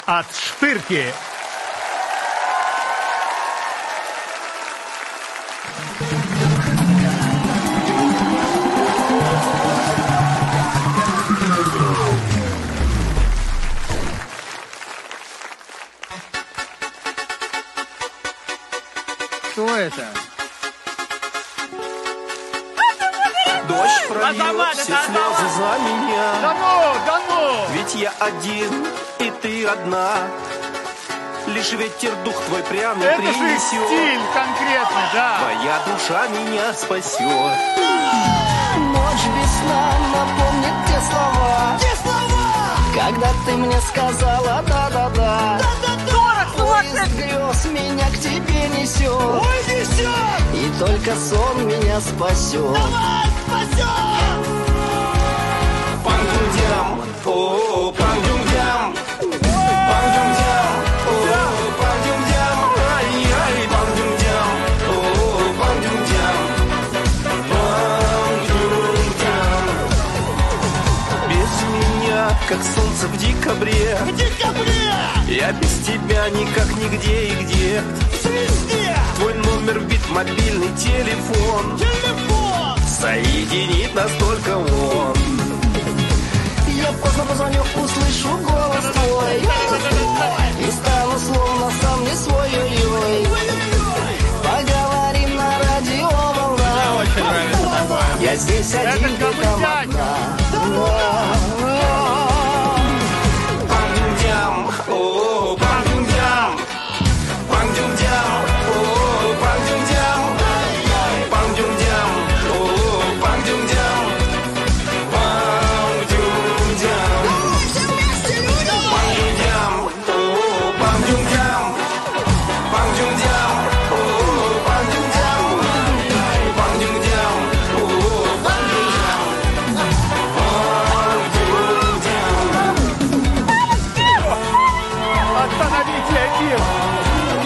от Штырки. Что это? Дождь прольет все слезы за меня. Да ну! Ведь я один, и ты одна. Лишь ветер дух твой пряный Это же принесет. стиль конкретный, да. Твоя душа меня спасет. Ночь без сна напомнит те слова. Когда ты мне сказала да-да-да. Поезд грез меня к тебе несет. Ой, несет! И только сон меня спасет. Давай, спасет! Пангюндям, о, пангюндям. Пангюндям, о, пангюндям. Ай-яй, пангюндям, о, пангюндям. Пангюндям. Без меня, как солнце в декабре. В декабре! Я без тебя никак нигде и где. Везде! Твой номер вбит в мобильный телефон. Телефон! Соединит нас только он. Я поздно позвоню, услышу голос твой.